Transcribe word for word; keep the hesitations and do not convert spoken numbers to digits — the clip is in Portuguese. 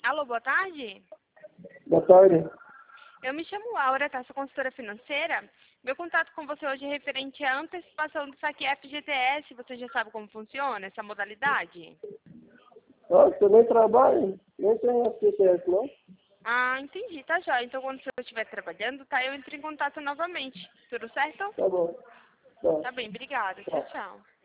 Alô, boa tarde. Boa tarde. Eu me chamo Laura, tá? Sou consultora financeira. Meu contato com você hoje é referente à antecipação do saque F G T S. Você já sabe como funciona essa modalidade? Nossa, eu nem trabalho, nem tenho F G T S, não? Ah, entendi, tá jóia. Então, quando você estiver trabalhando, tá? Eu entro em contato novamente. Tudo certo? Tá bom. Tá. Tá bem, obrigada. Tchau, tchau.